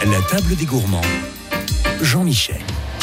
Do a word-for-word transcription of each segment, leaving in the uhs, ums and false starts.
La table des gourmands, Jean-Michel.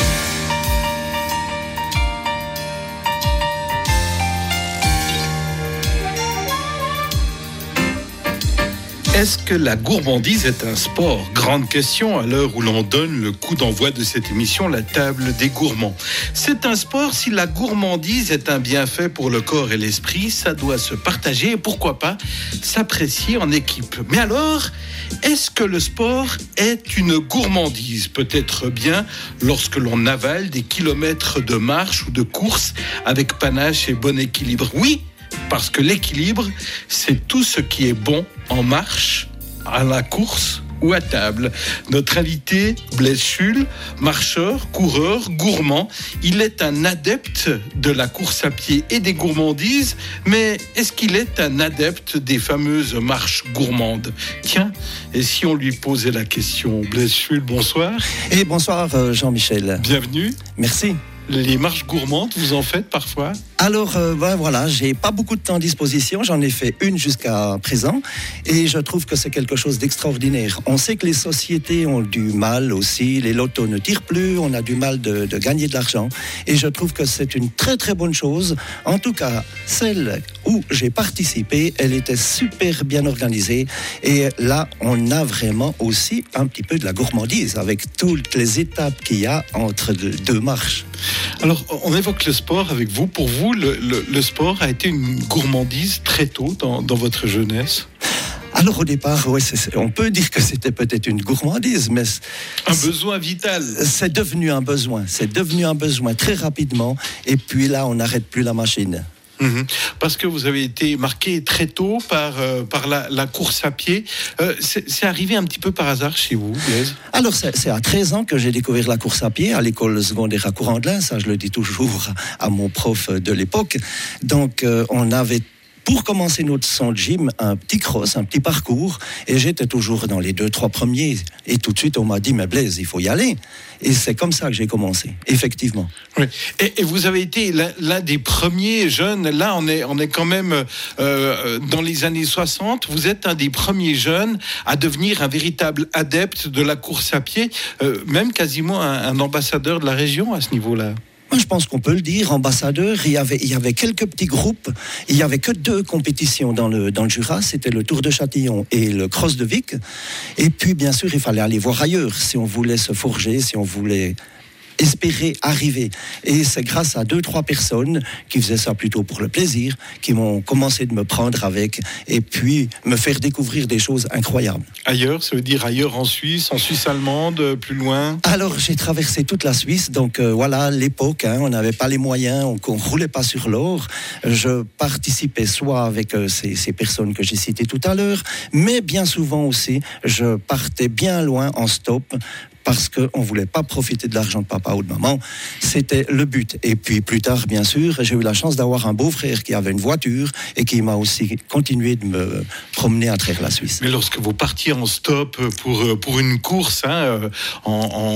Est-ce que la gourmandise est un sport ? Grande question à l'heure où l'on donne le coup d'envoi de cette émission, la table des gourmands. C'est un sport, si la gourmandise est un bienfait pour le corps et l'esprit, ça doit se partager et pourquoi pas s'apprécier en équipe. Mais alors, est-ce que le sport est une gourmandise ? Peut-être bien lorsque l'on avale des kilomètres de marche ou de course avec panache et bon équilibre. Oui, parce que l'équilibre, c'est tout ce qui est bon en marche, à la course ou à table. Notre invité, Blaise Schull, marcheur, coureur, gourmand, il est un adepte de la course à pied et des gourmandises, mais est-ce qu'il est un adepte des fameuses marches gourmandes ? Tiens, et si on lui posait la question ? Blaise Schull, bonsoir. Et bonsoir Jean-Michel. Bienvenue. Merci. Les marches gourmandes, vous en faites parfois ? Alors, euh, ben voilà, j'ai pas beaucoup de temps à disposition. J'en ai fait une jusqu'à présent. Et je trouve que c'est quelque chose d'extraordinaire. On sait que les sociétés ont du mal aussi. Les lotos ne tirent plus. On a du mal de, de gagner de l'argent. Et je trouve que c'est une très, très bonne chose. En tout cas, celle où j'ai participé, elle était super bien organisée. Et là, on a vraiment aussi un petit peu de la gourmandise avec toutes les étapes qu'il y a entre deux marches. Alors, on évoque le sport avec vous. Pour vous, le, le, le sport a été une gourmandise très tôt dans, dans votre jeunesse ? Alors au départ, ouais, c'est, c'est, on peut dire que c'était peut-être une gourmandise, mais... Un besoin vital. C'est devenu un besoin. C'est devenu un besoin très rapidement. Et puis là, on n'arrête plus la machine. Mmh. Parce que vous avez été marqué très tôt par, euh, par la, la course à pied. Euh, c'est, c'est arrivé un petit peu par hasard chez vous, Blaise ? Alors, c'est, c'est à treize ans que j'ai découvert la course à pied à l'école secondaire à Courandlin. Ça, je le dis toujours à mon prof de l'époque. Donc, euh, on avait... Pour commencer notre son gym, un petit cross, un petit parcours, et j'étais toujours dans les deux, trois premiers. Et tout de suite, on m'a dit, mais Blaise, il faut y aller. Et c'est comme ça que j'ai commencé, effectivement. Oui. Et, et vous avez été l'un, l'un des premiers jeunes, là on est, on est quand même euh, dans les années soixante, vous êtes un des premiers jeunes à devenir un véritable adepte de la course à pied, euh, même quasiment un, un ambassadeur de la région à ce niveau-là. Je pense qu'on peut le dire, ambassadeur. Il y avait, il y avait quelques petits groupes. Il n'y avait que deux compétitions dans le, dans le Jura. C'était le Tour de Châtillon et le Cross de Vic. Et puis, bien sûr, il fallait aller voir ailleurs si on voulait se forger, si on voulait espérer arriver. Et c'est grâce à deux, trois personnes qui faisaient ça plutôt pour le plaisir, qui m'ont commencé de me prendre avec et puis me faire découvrir des choses incroyables. Ailleurs, ça veut dire ailleurs en Suisse, en Suisse allemande, plus loin ? Alors, j'ai traversé toute la Suisse, donc euh, voilà, l'époque, hein, on n'avait pas les moyens, on ne roulait pas sur l'or. Je participais soit avec euh, ces, ces personnes que j'ai citées tout à l'heure, mais bien souvent aussi, je partais bien loin en stop, parce qu'on ne voulait pas profiter de l'argent de papa ou de maman. C'était le but. Et puis plus tard, bien sûr, j'ai eu la chance d'avoir un beau-frère qui avait une voiture et qui m'a aussi continué de me promener à travers la Suisse. Mais lorsque vous partiez en stop pour, pour une course hein, en,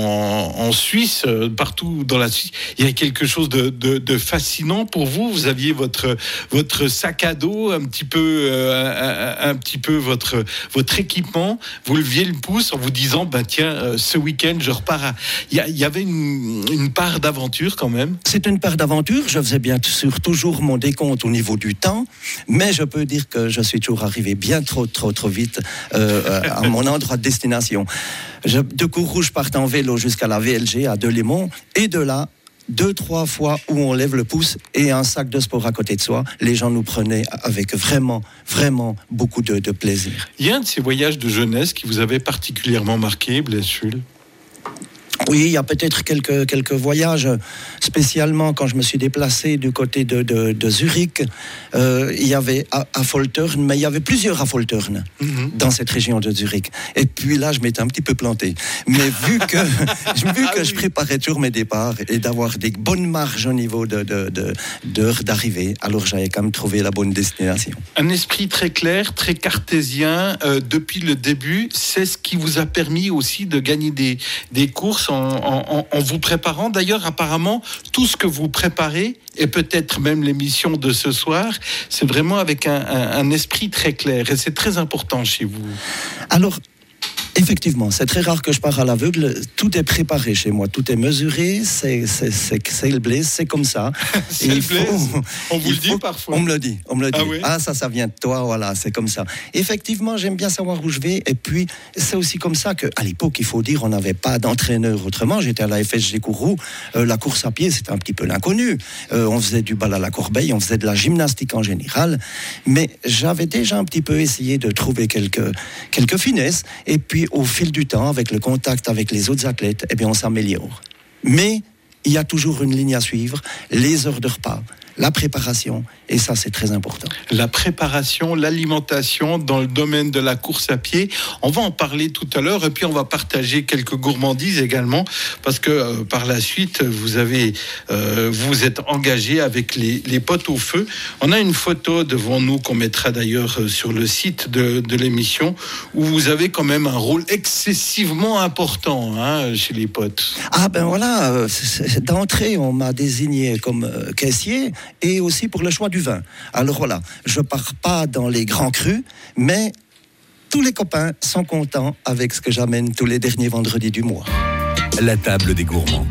en, en Suisse, partout dans la Suisse, il y a quelque chose de, de, de fascinant pour vous. Vous aviez votre, votre sac à dos, un petit peu, euh, un, un petit peu votre, votre équipement. Vous leviez le pouce en vous disant, bah, tiens, ce week-end, je repars à... Il y, y avait une, une part d'aventure quand même. C'est une part d'aventure. Je faisais bien sûr toujours mon décompte au niveau du temps, mais je peux dire que je suis toujours arrivé bien trop, trop, trop vite euh, à mon endroit de destination. Je, de Courrouge, je partais en vélo jusqu'à la V L G à Delémont, et de là, deux, trois fois où on lève le pouce et un sac de sport à côté de soi, les gens nous prenaient avec vraiment, vraiment beaucoup de, de plaisir. Il y a un de ces voyages de jeunesse qui vous avait particulièrement marqué, Blaise Schull ? Oui, il y a peut-être quelques, quelques voyages, spécialement quand je me suis déplacé du côté de, de, de Zurich. Euh, il y avait Affoltern, mais il y avait plusieurs Affoltern mm-hmm. dans cette région de Zurich. Et puis là, je m'étais un petit peu planté. Mais vu que, vu que ah, je oui. préparais toujours mes départs et d'avoir des bonnes marges au niveau de, de, de, d'heures d'arrivée, alors j'avais quand même trouvé la bonne destination. Un esprit très clair, très cartésien euh, depuis le début, c'est ce qui vous a permis aussi de gagner des, des courses en, en, en vous préparant. D'ailleurs, apparemment, tout ce que vous préparez, et peut-être même l'émission de ce soir, c'est vraiment avec un, un, un esprit très clair. Et c'est très important chez vous. Alors, Effectivement, c'est très rare que je pars à l'aveugle. Tout est préparé chez moi, tout est mesuré. C'est, c'est, c'est, c'est le Blaise, c'est comme ça. C'est le Blaise. On vous le dit faut, parfois. On me le dit, on me le dit. Ah, oui? Ah, ça, ça vient de toi, voilà, c'est comme ça. Effectivement, j'aime bien savoir où je vais. Et puis, c'est aussi comme ça qu'à l'époque, il faut dire, on n'avait pas d'entraîneur autrement. J'étais à la F S G Kourou. Euh, la course à pied, c'était un petit peu l'inconnu. Euh, on faisait du bal à la corbeille, on faisait de la gymnastique en général. Mais j'avais déjà un petit peu essayé de trouver quelques, quelques finesses. Et puis, au fil du temps, avec le contact avec les autres athlètes, eh bien, on s'améliore. Mais il y a toujours une ligne à suivre, les heures de repas, la préparation, et ça, c'est très important. La préparation, l'alimentation dans le domaine de la course à pied, on va en parler tout à l'heure, et puis on va partager quelques gourmandises également, parce que euh, par la suite, vous avez, euh, vous êtes engagé avec les, les potes au feu. On a une photo devant nous qu'on mettra d'ailleurs sur le site de, de l'émission, où vous avez quand même un rôle excessivement important hein, chez les potes. Ah ben voilà, euh, d'entrée, on m'a désigné comme euh, caissier, et aussi pour le choix du vin. Alors voilà, je pars pas dans les grands crus, mais tous les copains sont contents avec ce que j'amène tous les derniers vendredis du mois. La table des gourmands.